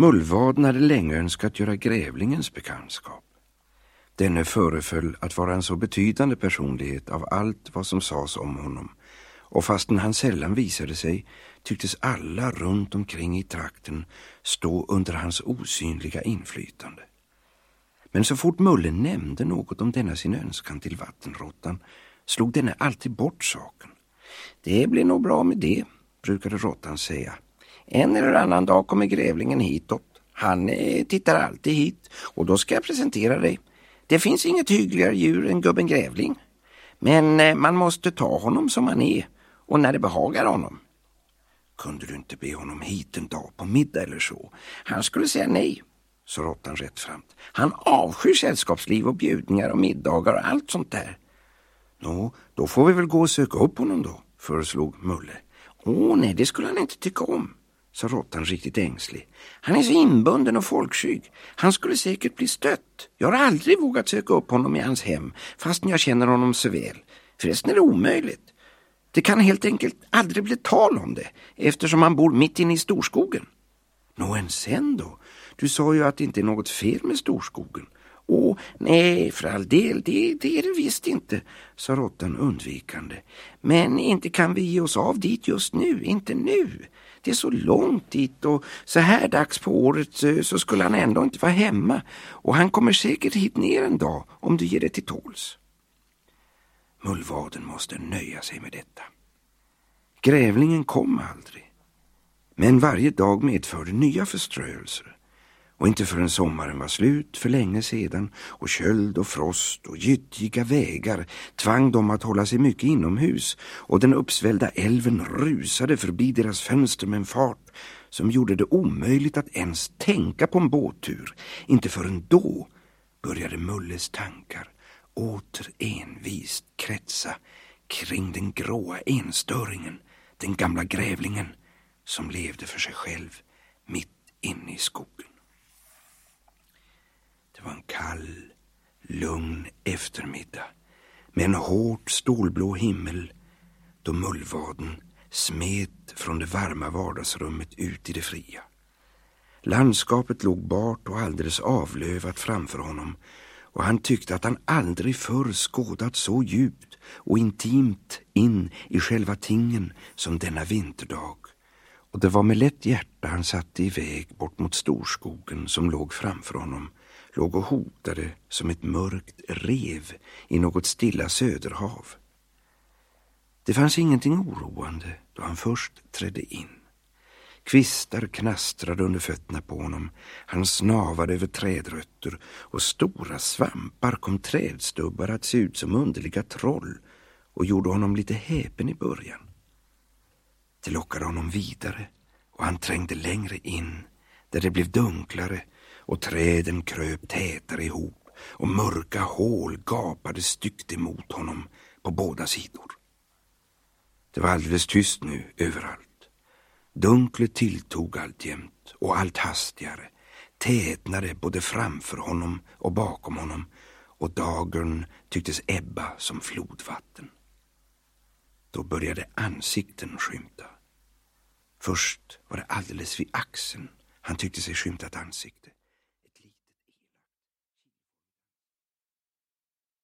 Mullvaden hade länge önskat göra grävlingens bekantskap. Denne föreföll att vara en så betydande personlighet av allt vad som sades om honom, och fastän han sällan visade sig tycktes alla runt omkring i trakten stå under hans osynliga inflytande. Men så fort Mulle nämnde något om denna sin önskan till vattenråttan slog denne alltid bort saken. Det blir nog bra med det, brukade råttan säga. En eller annan dag kommer grävlingen hitåt. Han tittar alltid hit och då ska jag presentera dig. Det finns inget hyggligare djur än gubben grävling. Men man måste ta honom som han är och när det behagar honom. Kunde du inte be honom hit en dag på middag eller så? Han skulle säga nej, så råttan rätt framt. Han avskyr sällskapsliv och bjudningar och middagar och allt sånt där. Nå, då får vi väl gå och söka upp honom då, föreslog Mulle. Nej, det skulle han inte tycka om, sa råttan riktigt ängslig. Han är så inbunden och folkskygg. Han skulle säkert bli stött. Jag har aldrig vågat söka upp honom i hans hem, fastän jag känner honom så väl. Förresten är det omöjligt. Det kan helt enkelt aldrig bli tal om det, eftersom han bor mitt inne i storskogen. Nå, än sen då? Du sa ju att det inte är något fel med storskogen. Nej, för all del, det är det visst inte, sa råttan undvikande. Men inte kan vi ge oss av dit just nu, inte nu. Det är så långt dit och så här dags på året så skulle han ändå inte vara hemma. Och han kommer säkert hit ner en dag om du ger det till tåls. Mullvaden måste nöja sig med detta. Grävlingen kom aldrig. Men varje dag medförde nya förströelser. Och inte förrän sommaren var slut för länge sedan och köld och frost och gyttjiga vägar tvang dem att hålla sig mycket inomhus och den uppsvällda älven rusade förbi deras fönster med en fart som gjorde det omöjligt att ens tänka på en båttur. Inte förrän då började Mulles tankar åter envist kretsa kring den gråa enstöringen, den gamla grävlingen som levde för sig själv mitt inne i skogen. Det var en kall, lugn eftermiddag med en hårt stålblå himmel då mullvaden smet från det varma vardagsrummet ut i det fria. Landskapet låg bart och alldeles avlövat framför honom och han tyckte att han aldrig förr skådat så djupt och intimt in i själva tingen som denna vinterdag. Och det var med lätt hjärta han satte iväg bort mot storskogen som låg framför honom, låg och hotade som ett mörkt rev i något stilla söderhav. Det fanns ingenting oroande då han först trädde in. Kvistar knastrade under fötterna på honom, han snavade över trädrötter och stora svampar kom trädstubbar att se ut som underliga troll och gjorde honom lite häpen i början. Det lockade honom vidare och han trängde längre in där det blev dunklare och träden kröp tätare ihop och mörka hål gapade styggt emot honom på båda sidor. Det var alldeles tyst nu överallt. Dunklet tilltog alltjämt och allt hastigare, tätnade både framför honom och bakom honom och dagen tycktes ebba som flodvatten. Då började ansikten skymta. Först var det alldeles vid axeln han tyckte sig skymta ett ansikte.